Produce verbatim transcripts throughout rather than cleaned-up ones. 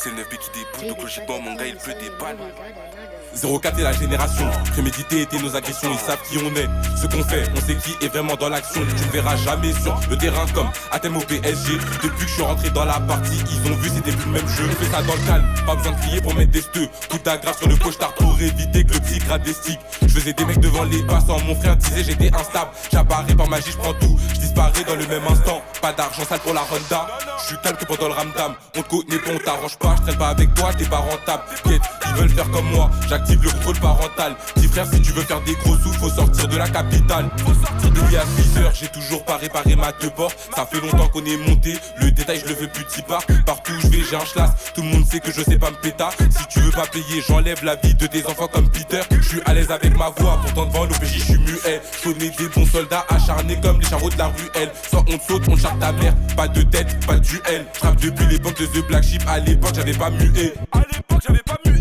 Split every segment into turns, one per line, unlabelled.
C'est le neuf B qui déboule, donc logiquement mon gars il pleut des balles.
zéro quatre et la génération, prémédité étaient nos agressions, ils savent qui on est, ce qu'on fait, on sait qui est vraiment dans l'action. Tu ne verras jamais sur le terrain comme à thème au P S G. Depuis que je suis rentré dans la partie, ils ont vu c'était plus le même jeu. On fait ça dans le calme, pas besoin de crier pour mettre des steux. Coup d'aggrave sur le costard pour éviter que le petit gratte des sticks. Je faisais des mecs devant les passants, mon frère disait j'étais instable. J'apparais par magie, je prends tout, je disparais dans le même instant. Pas d'argent sale pour la Honda, je suis calme que pendant le ramdam. On te connaît pas, on t'arrange pas, je traîne pas avec toi, t'es pas rentable. Quête, ils veulent faire comme moi, j'active le contrôle parental. Petit frère, si tu veux faire des gros sous, faut sortir de la capitale. Faut sortir de l'I A six heures, j'ai toujours pas réparé ma deux ports. Ça fait longtemps qu'on est monté, le détail je le veux plus petit part. Partout où je vais j'ai un schlass, tout le monde sait que je sais pas me péta. Si tu veux pas payer, j'enlève la vie de tes enfants comme Peter. Je suis à l'aise avec ma voix, pourtant devant l'O P J je suis muet. Je connais des bons soldats acharnés comme les charros de la ruelle. Sans on te saute, on charge ta mère, pas de tête, pas de duel. Je rappe depuis l'époque de The Black Sheep, à l'époque j'avais pas mué. À l'époque j'avais pas mué.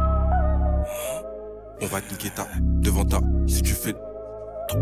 On va te niquer ta devant ta si tu fais K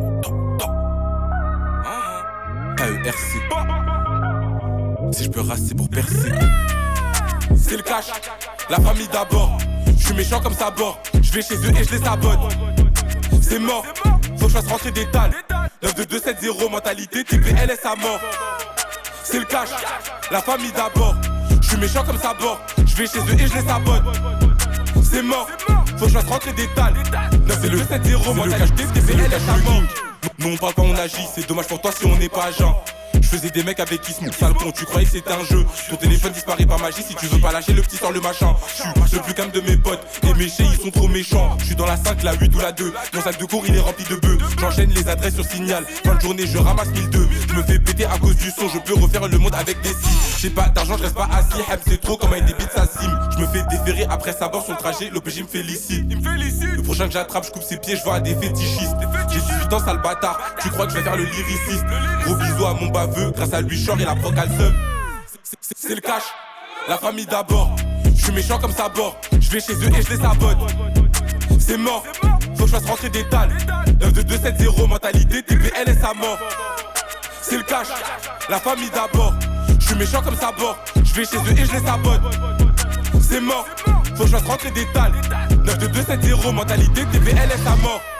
E R C. Si je peux racer pour percer. C'est le cash, la famille d'abord. Je suis méchant comme ça bord. Je vais chez eux et je les sabote. C'est mort, faut que je fasse rentrer des dalles. neuf deux deux sept zéro mentalité T P L S à mort. C'est le cash, la famille d'abord. Je suis méchant comme ça bord. Je vais chez eux et je les sabote. C'est mort, faut que je fasse rentrer des dalles. neuf deux sept zéro mentalité T P L S à mort. Nous on parle pas, on agit, c'est dommage pour toi si on n'est pas agent. Je faisais des mecs avec qui se sale con, tu croyais que c'était un jeu. Ton téléphone disparaît par magie, si tu veux pas lâcher le petit sort le machin. Je suis le plus calme de mes potes, les méchés ils sont trop méchants. Je suis dans la cinq, la huit ou la deux, mon sac de cours il est rempli de bœufs. J'enchaîne les adresses sur Signal, fin de journée je ramasse mille deux. Je me fais péter à cause du son, je peux refaire le monde avec des si. J'ai pas d'argent, je reste pas assis, Heb c'est trop comme un débit de sa sim. Je me fais déférer après sa mort, son trajet, l'O P J me félicite. Le prochain que j'attrape, je coupe ses pieds, je vois à des fétichistes. J'ai dix-huit ans, sale bâtard, tu crois que je vais faire le lyriciste. Gros bisous à mon baveux, grâce à lui et la proc al sub. C'est le cash, la famille d'abord. Je suis méchant comme ça bord. Je vais chez eux et je les sabote. C'est mort, faut que je fasse rentrer des dalles. neuf deux deux sept zéro mentalité T P L S à mort. C'est le cash, la famille d'abord. Je suis méchant comme ça bord. Je vais chez eux et je les sabote. C'est mort, faut que je fasse rentrer des dalles. neuf deux deux sept zéro mentalité T P L S à mort.